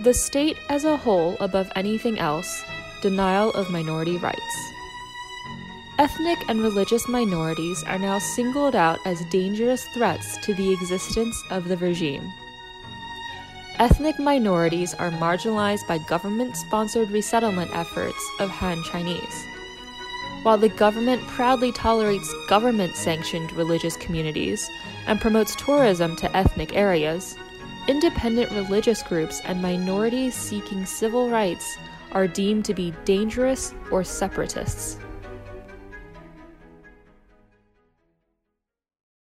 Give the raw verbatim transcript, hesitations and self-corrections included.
The state as a whole above anything else, denial of minority rights. Ethnic and religious minorities are now singled out as dangerous threats to the existence of the regime. Ethnic minorities are marginalized by government-sponsored resettlement efforts of Han Chinese. While the government proudly tolerates government-sanctioned religious communities and promotes tourism to ethnic areas, independent religious groups and minorities seeking civil rights are deemed to be dangerous or separatists.